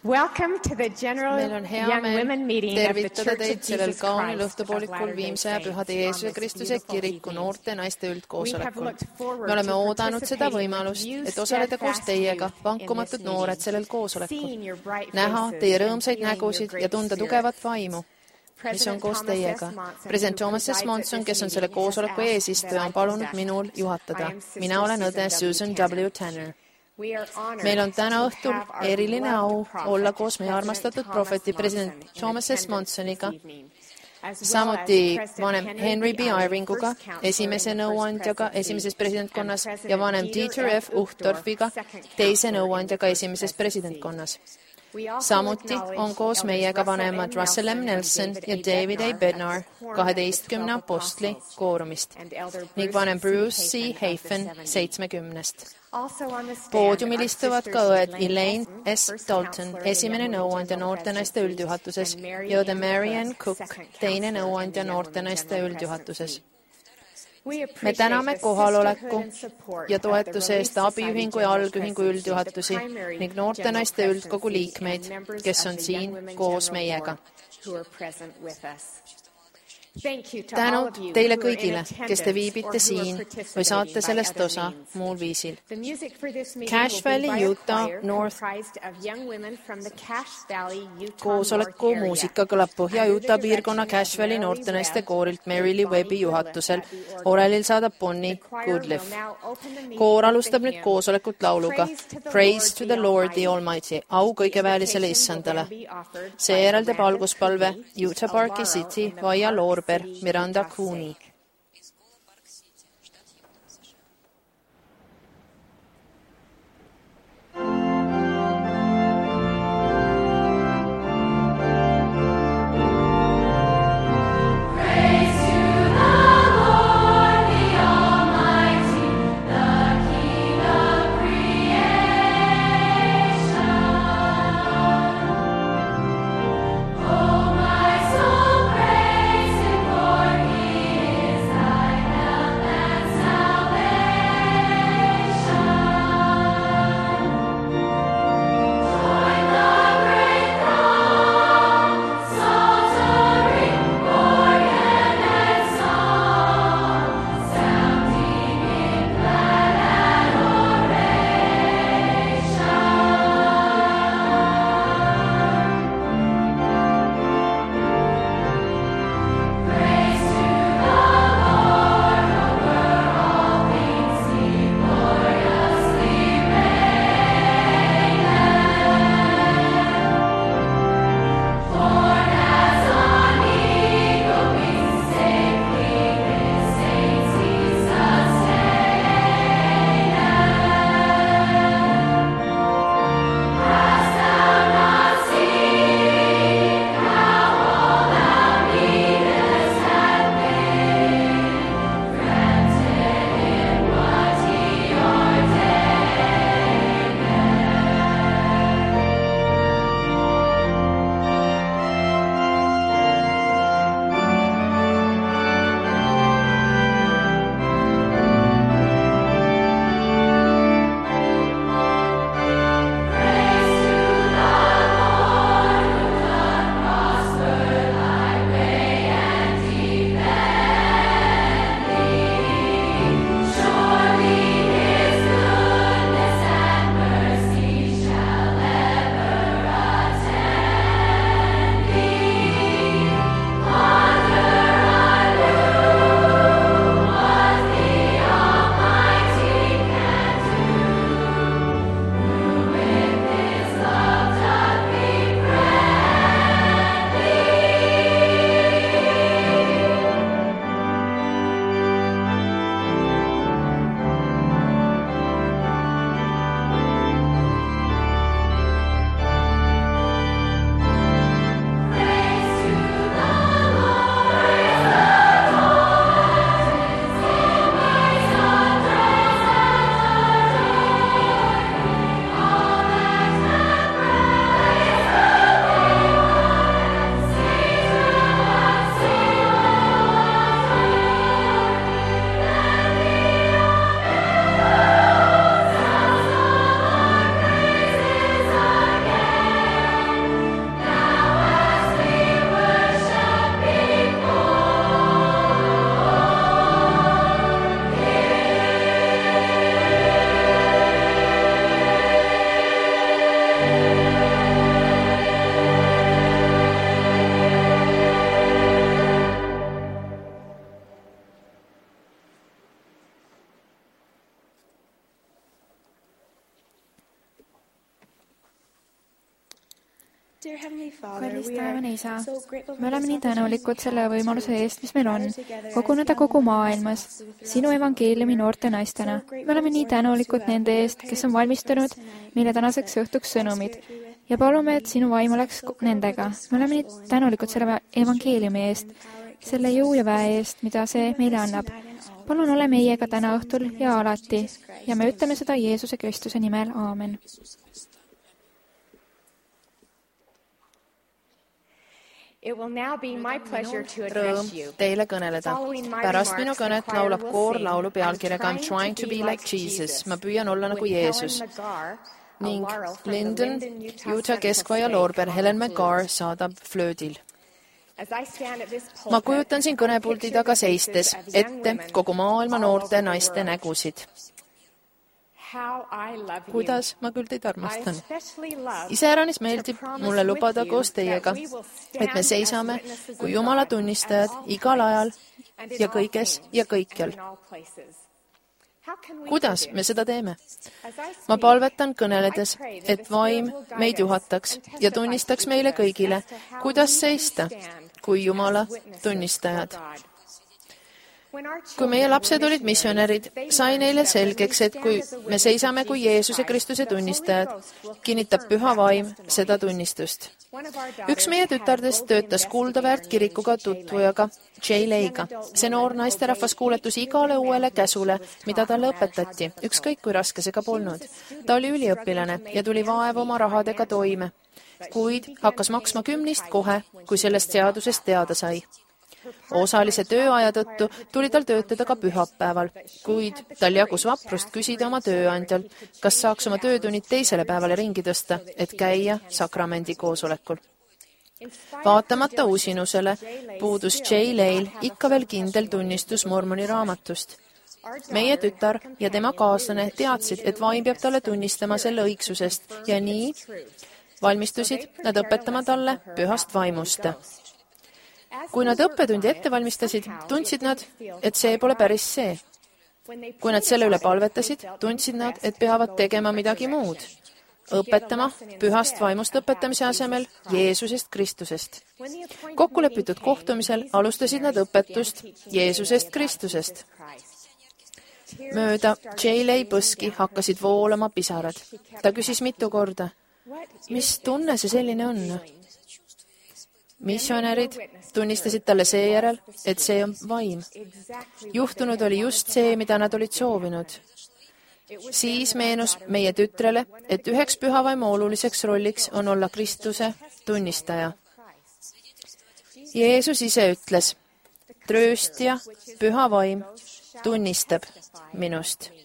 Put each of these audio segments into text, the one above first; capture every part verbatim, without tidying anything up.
Welcome to the General Meil on hea Young meel Women Meeting of the tervitada Church of teid sellel Jesus kaunil Christ of õhtupoolikul Latter-day Viimse ja Pühade Jeesuse Saints on this Kristuse beautiful kiriku evening. noorte naiste We have üldkoosolekul. looked forward Me oleme to oodanud seda participating võimalust, with you et osaleda koos steadfast teiega, youth in vankumatud this noored meeting, sellel koosolekul, seeing your bright näha faces teie and rõõmsaid feeling your nägusid great ja tunda spirit. tugevat vaimu, mis on President koos Thomas teiega. S. Monson, President who Thomas S. presides at Monson, this kes on meeting, selle has koosoleku asked eesistuja, that I on palunud conduct. minul juhatada. I am Sister Mina olen õde Susan Susan W. W. Tanner. We are honored Meil on täna to õhtul have our eriline au beloved prophet, olla koos meie President armastatud Thomas prohveti Monson, president in Thomas S. attendance Monsoniga, this evening, as well samuti as President vanem Henry B. Eyring, Eyringuga, first counselor esimese in the first nõuandjaga presidency, esimeses presidentkonnas and ja vanem President Dieter F. Uchtdorfiga, second teise counselor in the nõuandjaga first esimeses presidency. presidentkonnas. We also Samuti acknowledge on koos elders meiega Russell vanemad M. Russell M. Nelson Nelson and ja David A. Bednar as quorum of the kaheteistkümne twelve apostli apostles, koorumist and elder ning Bruce vanem C. Bruce C. Hafen of Hafen the seventy. seitsmekümnest. Also on the stand Poodiumil are istuvad sisters ka õed Elaine Elaine S. S. first Dalton, counselor in the esimene Young nõuandja Women noorte General naiste Presidency, üldjuhatuses and Mary ja õde Ann Mary Ann Cook, Cook, second teine counselor nõuandja in the Young noorte Women naiste General üldjuhatuses. Presidency. We Me appreciate täname the kohaloleku sisterhood and support ja of the toetuse eest Relief Society abiühingu ja General algühingu Presidency, üldjuhatusi the primary ning noorte general naiste üldkogu presidency, liikmeid, and members kes of on the siin Young Women koos General meiega. Board who are present with us. Thank you to all Tänud of you teile who are in kõigile, kes te attendance viibite or who are siin või participating saate by sellest other osa means. muul viisil. The music for this meeting Cache will be Valley, by a Utah, choir North comprised of young women from the Cache Valley, Utah koosoleku North area. muusika kõlab Põhja-Utah Under the piirkonna direction of Cache Valley Merrilee noortenaiste Webb koorilt Mary and Lee Bonnie Webbi Goodliff juhatusel. at the organ. Orelil saadab Bonnie The choir Goodliff. will now open the meeting Koor with alustab the nüüd hymn, koosolekut lauluga Praise to the Lord the Almighty, au kõigeväelisele issandale. Seejärel teeb alguspalve Utah Parki City, Vaia Loorber, Miranda Cooney. Oh, my soul, praise Him, for He is kallis taevane isa, me oleme nii tänulikud selle võimaluse eest, mis meil on, koguneda kogu maailmas, sinu evangeeliumi noorte naistena. Me oleme nii tänulikud nende eest, kes on valmistunud meile tänaseks õhtuks sõnumid ja palume, et sinu vaim oleks nendega. Me oleme nii tänulikud selle evangeeliumi eest, selle jõu ja väe eest, mida see meile annab. Palun ole meiega täna õhtul ja alati ja me ütleme seda Jeesuse Kristuse nimel. Aamen. Rõõm teile kõneleda. Pärast minu kõnet laulab koor laulu pealkirjaga I'm trying to be like Jesus. Ma püüan olla nagu Jeesus. Ning Linden, Utah keskvaia loorber Helen McGarr saadab flöödil. Ma kujutan siin kõnepuldi taga seistes ette kogu maailma noorte naiste nägusid. Kuidas ma küll teid armastan. Iseäranis meeldib mulle lubada koos teiega, et me seisame kui Jumala tunnistajad igal ajal ja kõiges ja kõikjal. Kuidas me seda teeme? Ma palvetan kõneledes, et vaim meid juhataks ja tunnistaks meile kõigile, kuidas seista kui Jumala tunnistajad. Kui meie lapsed olid missionärid, sai neile selgeks, et kui me seisame kui Jeesuse Kristuse tunnistajad, kinnitab püha vaim seda tunnistust. Üks meie tütardest töötas kuldaväärt kirikuga tutvujaga, Jay Leiga. See noor naisterahvas kuuletus igale uuele käsule, mida talle õpetati, ükskõik kui raske see ka polnud. Ta oli üliõpilane ja tuli vaevu oma rahadega toime, kuid hakkas maksma kümnist kohe, kui sellest seadusest teada sai. Osalise tööaja tõttu tuli tal töötada ka pühapäeval, kuid tal jagus vaprust küsida oma tööandjal, kas saaks oma töötunnid teisele päevale ringi tõsta, et käia sakramendi koosolekul. Vaatamata usinusele puudus Jay Leil ikka veel kindel tunnistus Mormoni raamatust. Meie tütar ja tema kaaslane teadsid, et vaim peab talle tunnistama selle õigsusest ja nii valmistusid nad õpetama talle pühast vaimust. Kui nad õppetundi ette valmistasid, tundsid nad, et see pole päris see. Kui nad selle üle palvetasid, tundsid nad, et peavad tegema midagi muud. Õpetama pühast vaimust õpetamise asemel Jeesusest Kristusest. Kokkulepitud kohtumisel alustasid nad õpetust Jeesusest Kristusest. Mööda Jay Lei põski hakkasid voolama pisarad. Ta küsis mitu korda, mis tunne see selline on? Missionärid tunnistasid talle seejärel, et see on vaim. Juhtunud oli just see, mida nad olid soovinud. Siis meenus meie tütrele, et üheks pühavaimu oluliseks rolliks on olla Kristuse tunnistaja. Jeesus ise ütles, trööstja, püha vaim, tunnistab minust.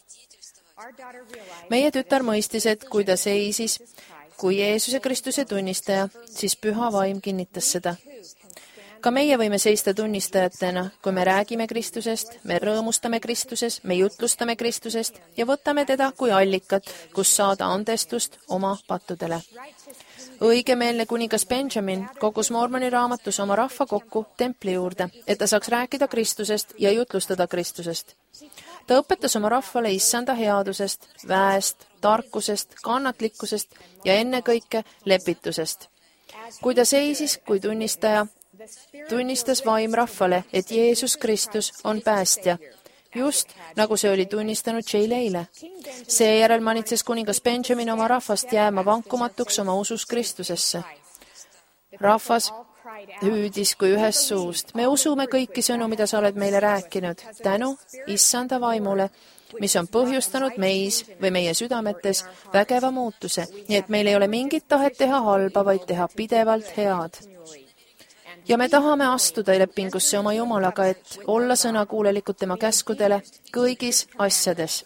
Meie tütar mõistis, et kui ta seisis, kui Jeesuse Kristuse tunnistaja, siis püha vaim kinnitas seda. Ka meie võime seista tunnistajatena, kui me räägime Kristusest, me rõõmustame Kristuses, me jutlustame Kristusest ja võtame teda kui allikat, kus saada andestust oma pattudele. Õigemeelne kuningas Benjamin kogus Mormoni raamatus oma rahva kokku templi juurde, et ta saaks rääkida Kristusest ja jutlustada Kristusest. Ta õpetas oma rahvale issanda headusest, väest, tarkusest, kannatlikkusest ja ennekõike lepitusest. Kui ta seisis kui tunnistaja, tunnistas vaim rahvale, et Jeesus Kristus on päästja, just nagu see oli tunnistanud Jay Leile. Seejärel manitses kuningas Benjamin oma rahvast jääma vankumatuks oma usus Kristusesse. Rahvas hüüdis kui ühest suust. Me usume kõiki sõnu, mida sa oled meile rääkinud, tänu issanda vaimule, mis on põhjustanud meis või meie südametes vägeva muutuse, nii et meil ei ole mingit tahet teha halba, vaid teha pidevalt head. Ja me tahame astuda lepingusse oma Jumalaga, et olla sõnakuulelikud tema käskudele kõigis asjades.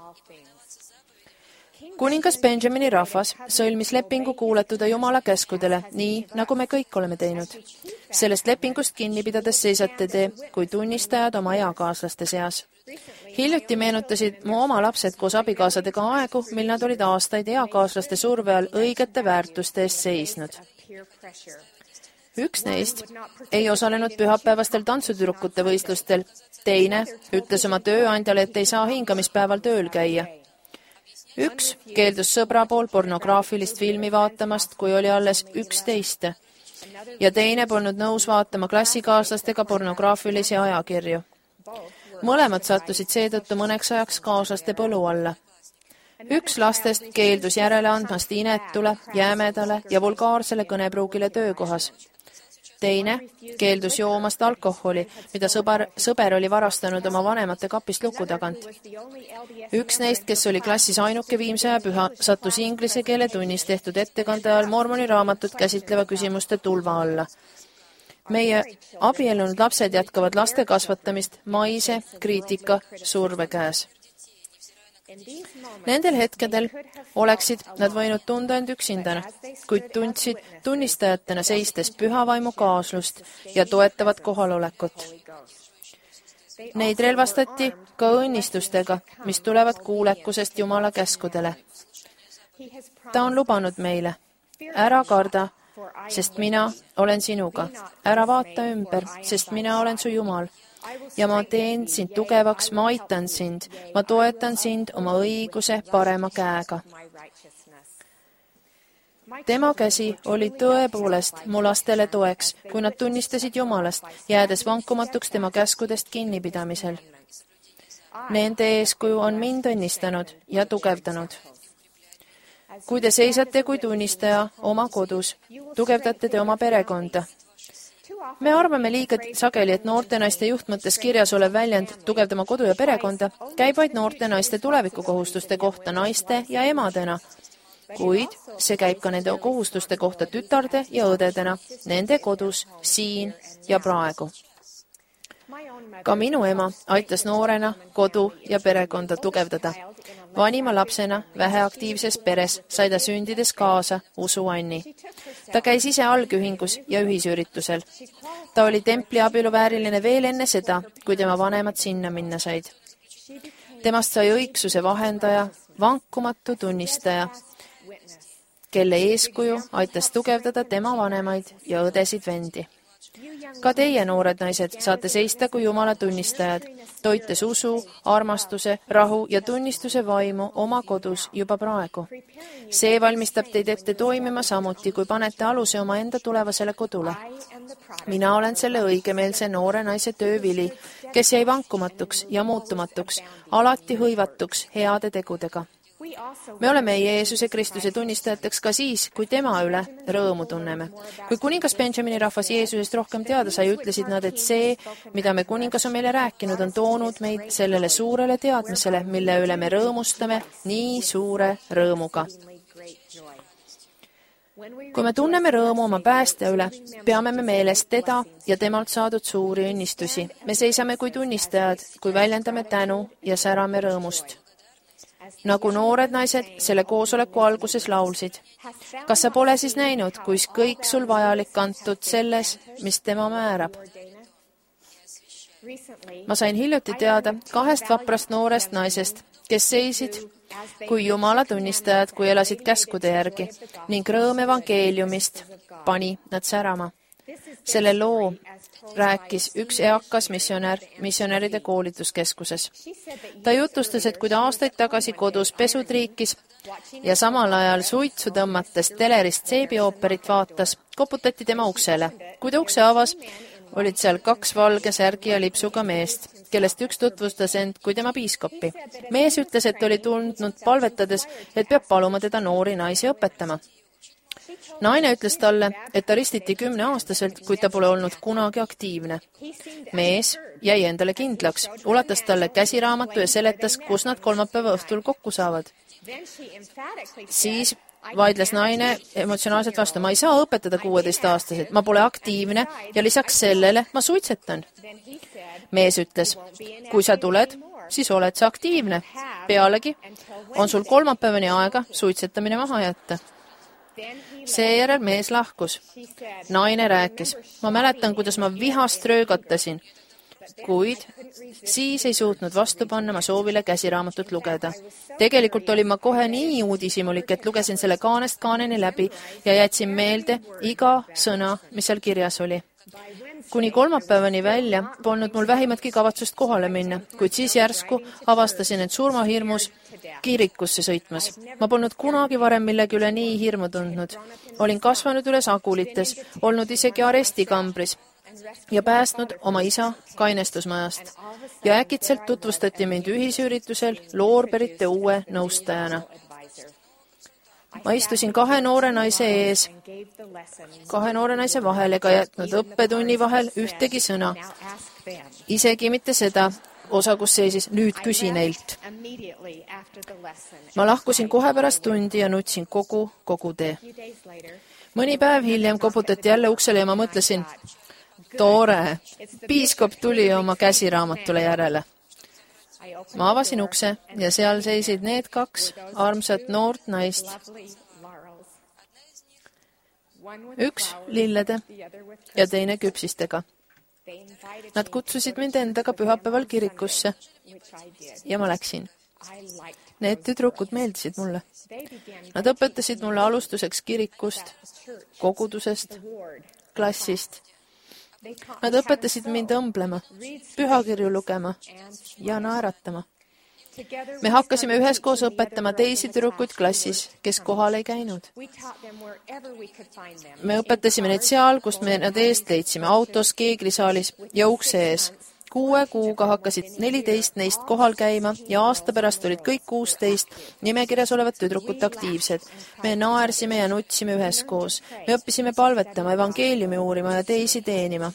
Kuningas Benjamini rahvas sõlmis lepingu kuuletuda Jumala käskudele, nii nagu me kõik oleme teinud. Sellest lepingust kinni pidades seisate te kui tunnistajad oma eakaaslaste seas. Hiljuti meenutasid mu oma lapsed koos abikaasadega aegu, mil nad olid aastaid eakaaslaste surve all õigete väärtuste eest seisnud. Üks neist ei osalenud pühapäevastel tantsutüdrukute võistlustel, teine ütles oma tööandjale, et ei saa hingamispäeval tööl käia. üks keeldus sõbra pool pornograafilist filmi vaatamast, kui oli alles üksteist, ja teine polnud nõus vaatama klassikaaslastega pornograafilisi ajakirju. Mõlemad sattusid seetõttu mõneks ajaks kaaslaste põlu alla. Üks lastest keeldus järele andmast inetule, jämedale ja vulgaarsele kõnepruugile töökohas. Teine keeldus joomast alkoholi, mida sõber, sõber oli varastanud oma vanemate kapist luku tagant. Üks neist, kes oli klassis ainuke viimse aja püha, sattus inglise keele tunnis tehtud ettekande ajal Mormoni raamatut käsitleva küsimuste tulva alla. Meie abiellunud lapsed jätkavad laste kasvatamist maise kriitika surve käes. Nendel hetkedel oleksid nad võinud tunda end üksindana, kuid tundsid tunnistajatena seistes pühavaimu kaaslust ja toetavat kohalolekut. Neid relvastati ka õnnistustega, mis tulevad kuulekusest Jumala käskudele. Ta on lubanud meile, ära karda, sest mina olen sinuga, ära vaata ümber, sest mina olen su Jumal. Ja ma teen sind tugevaks, ma aitan sind, ma toetan sind oma õiguse parema käega. Tema käsi oli tõepoolest mu lastele toeks, kui nad tunnistasid Jumalast, jäädes vankumatuks tema käskudest kinnipidamisel. Nende eeskuju on mind õnnistanud ja tugevdanud. Kui te seisate kui tunnistaja oma kodus, tugevdate te oma perekonda. Me arvame liiga sageli, et noorte naiste juhtmõttes kirjas olev väljend tugevdama kodu ja perekonda käib vaid noorte naiste tulevikukohustuste kohta naiste ja emadena, kuid see käib ka nende kohustuste kohta tütarde ja õdedena, nende kodus, siin ja praegu. Ka minu ema aitas noorena kodu ja perekonda tugevdada. Vanima lapsena väheaktiivses peres sai ta sündides kaasa usu Anni. Ta käis ise algühingus ja ühisüritusel. Ta oli templi abielu vääriline veel enne seda, kui tema vanemad sinna minna said. Temast sai õigsuse vahendaja, vankumatu tunnistaja, kelle eeskuju aitas tugevdada tema vanemaid ja õdesid vendi. Ka teie, noored naised, saate seista kui Jumala tunnistajad, toites usu, armastuse, rahu ja tunnistuse vaimu oma kodus juba praegu. See valmistab teid ette toimima samuti, kui panete aluse oma enda tulevasele kodule. Mina olen selle õigemeelse noore naise töövili, kes jäi vankumatuks ja muutumatuks, alati hõivatuks heade tegudega. Me oleme Jeesuse Kristuse tunnistajateks ka siis, kui tema üle rõõmu tunneme. Kui kuningas Benjamini rahvas Jeesusest rohkem teada sai, ütlesid nad, et see, mida me kuningas on meile rääkinud, on toonud meid sellele suurele teadmisele, mille üle me rõõmustame nii suure rõõmuga. Kui me tunneme rõõmu oma päästja üle, peame me meeles teda ja temalt saadud suuri õnnistusi. Me seisame kui tunnistajad, kui väljendame tänu ja särame rõõmust. Nagu noored naised selle koosoleku alguses laulsid. Kas sa pole siis näinud, kuis kõik sul vajalik antud selles, mis tema määrab? Ma sain hiljuti teada kahest vaprast noorest naisest, kes seisid kui Jumala tunnistajad, kui elasid käskude järgi, ning rõõm evangeeliumist pani nad särama. Selle loo rääkis üks eakas missionär missionäride koolituskeskuses. Ta jutustas, et kui ta aastaid tagasi kodus pesud riikis ja samal ajal suitsu tõmmates telerist seebiooperit vaatas, koputati tema uksele. Kui ta ukse avas, olid seal kaks valge särgi ja lipsuga meest, kellest üks tutvustas end kui tema piiskoppi. Mees ütles, et oli tundnud palvetades, et peab paluma teda noori naisi õpetama. Naine ütles talle, et ta ristiti kümneaastaselt, kuid ta pole olnud kunagi aktiivne. Mees jäi endale kindlaks, ulatas talle käsiraamatu ja seletas, kus nad kolmapäeva õhtul kokku saavad. Siis vaidles naine emotsionaalselt vastu. Ma ei saa õpetada kuueteistaastaselt, ma pole aktiivne ja lisaks sellele ma suitsetan. Mees ütles, kui sa tuled, siis oled sa aktiivne. Pealegi on sul kolmapäevani aega suitsetamine maha jätta. Seejärel mees lahkus. Naine rääkis. Ma mäletan, kuidas ma vihast röögatasin, kuid siis ei suutnud vastu panna ma soovile käsiraamatut lugeda. Tegelikult olin ma kohe nii uudishimulik, et lugesin selle kaanest kaaneni läbi ja jätsin meelde iga sõna, mis seal kirjas oli. Kuni kolmapäevani välja polnud mul vähimatki kavatsust kohale minna, kuid siis järsku avastasin end surmahirmus kirikusse sõitmas. Ma polnud kunagi varem millegi üle nii hirmu tundnud. Olin kasvanud üles agulites, olnud isegi arestikambris ja päästnud oma isa kainestusmajast. Ja äkitselt tutvustati mind ühisüritusel Loorberite uue nõustajana. Ma istusin kahe noore naise ees, kahe noore naise vahel ega jätnud õppetunni vahel ühtegi sõna. Isegi mitte seda osa, kus seisis, nüüd küsi neilt. Ma lahkusin kohe pärast tundi ja nutsin kogu, kogu tee. Mõni päev hiljem koputati jälle uksele ja ma mõtlesin, tore, piiskop tuli oma käsiraamatule järele. Ma avasin ukse ja seal seisid need kaks armsat noort naist. Üks lillede ja teine küpsistega. Nad kutsusid mind endaga pühapäeval kirikusse ja ma läksin. Need tüdrukud meeldisid mulle. Nad õpetasid mulle alustuseks kirikust, kogudusest, klassist. Nad õpetasid mind õmblema, pühakirju lugema ja naeratama. Me hakkasime üheskoos õpetama teisi tüdrukuid klassis, kes kohal ei käinud. Me õpetasime neid seal, kust me nad eest leidsime, autos, keeglisaalis ja ukse ees. Kuue kuuga hakkasid neliteist neist kohal käima ja aasta pärast olid kõik kuusteist nimekirjas olevad tüdrukut aktiivsed. Me naersime ja nutsime üheskoos. Me õppisime palvetama, evangeeliumi uurima ja teisi teenima.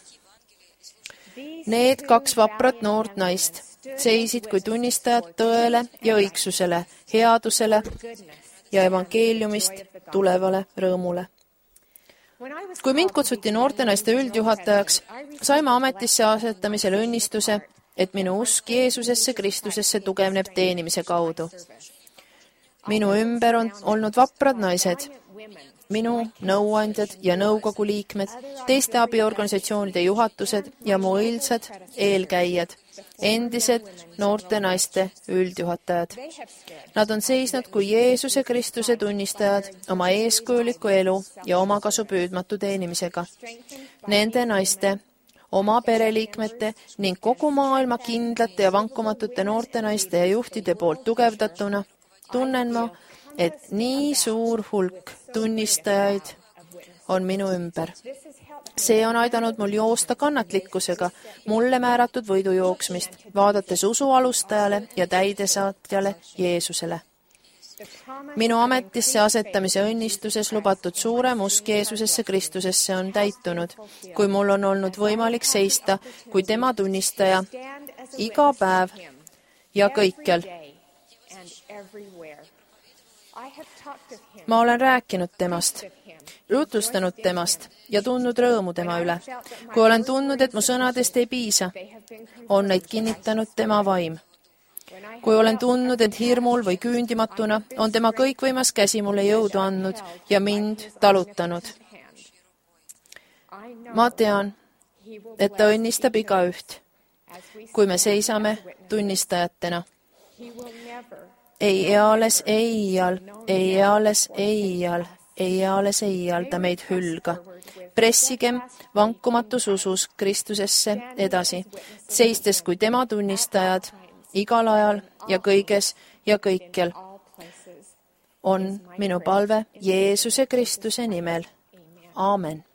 Need kaks vaprat noort naist seisid kui tunnistajad tõele ja õigsusele, headusele ja evangeeliumist tulevale rõõmule. Kui mind kutsuti noortenaiste üldjuhatajaks, saime ametisse asetamisel õnnistuse, et minu usk Jeesusesse Kristusesse tugevneb teenimise kaudu. Minu ümber on olnud vaprad naised, minu nõuandjad ja nõukogu liikmed, teiste abiorganisatsioonide juhatused ja mu õilsad eelkäijad, endised noorte naiste üldjuhatajad. Nad on seisnud kui Jeesuse Kristuse tunnistajad oma eeskujuliku elu ja oma kasu püüdmatu teenimisega. Nende naiste, oma pereliikmete ning kogu maailma kindlate ja vankumatute noorte naiste ja juhtide poolt tugevdatuna tunnen ma, et nii suur hulk tunnistajaid on minu ümber. See on aidanud mul joosta kannatlikkusega mulle määratud võidujooksmist, vaadates usu alustajale ja täidesaatjale Jeesusele. Minu ametisse asetamise õnnistuses lubatud suurem usk Jeesusesse Kristusesse on täitunud, kui mul on olnud võimalik seista kui tema tunnistaja iga päev ja kõikjal. Ma olen rääkinud temast, jutustanud temast ja tundnud rõõmu tema üle. Kui olen tundnud, et mu sõnadest ei piisa, on neid kinnitanud tema vaim. Kui olen tundnud, et hirmul või küündimatuna, on tema kõikvõimas käsi mulle jõudu andnud ja mind talutanud. Ma tean, et ta õnnistab igaüht, kui me seisame tunnistajatena. Ei eales ei iial, ei eales ei iial, ei eales ei iial ta meid hülga. Pressigem vankumatus usus Kristusesse edasi, seistes kui tema tunnistajad igal ajal ja kõiges ja kõikjal. On minu palve Jeesuse Kristuse nimel. Aamen.